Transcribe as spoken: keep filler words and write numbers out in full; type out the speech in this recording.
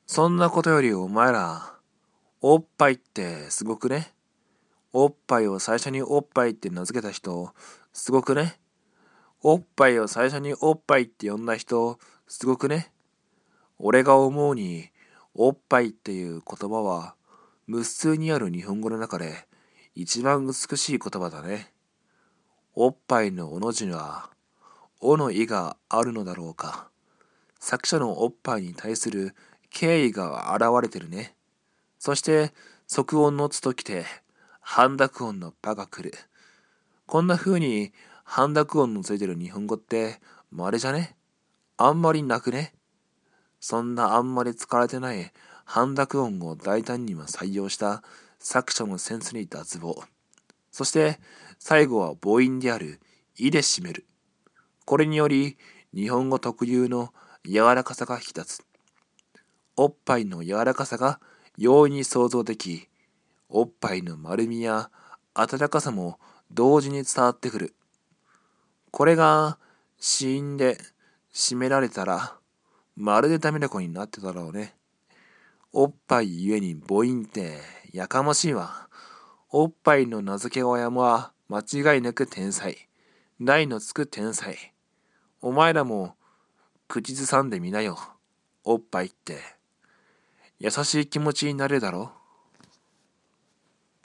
そんなことよりお前ら、おっぱいってすごくね？おっぱいを最初におっぱいって名付けた人、すごくね？おっぱいを最初におっぱいって呼んだ人、すごくね？俺が思うに、おっぱいっていう言葉は、無数にある日本語の中で、一番美しい言葉だね。おっぱいのおの字には、おの意があるのだろうか。作者のおっぱいに対する敬意が現れてるね。そして、即音のつときて、半濁音のパが来る。こんな風に半濁音のついてる日本語って、稀じゃね？あんまりなくね？そんなあんまり使われてない半濁音を大胆にも採用した作者のセンスに脱帽。そして最後は母音であるいで締める。これにより日本語特有の柔らかさが引き立つ。おっぱいの柔らかさが容易に想像でき、おっぱいの丸みや温かさも同時に伝わってくる。これが死因で締められたら、まるでダメな子になってたろうね。おっぱいゆえに母音ってやかましいわ。おっぱいの名付け親は間違いなく天才。大のつく天才。お前らも口ずさんでみなよ。おっぱいって優しい気持ちになれるだろ。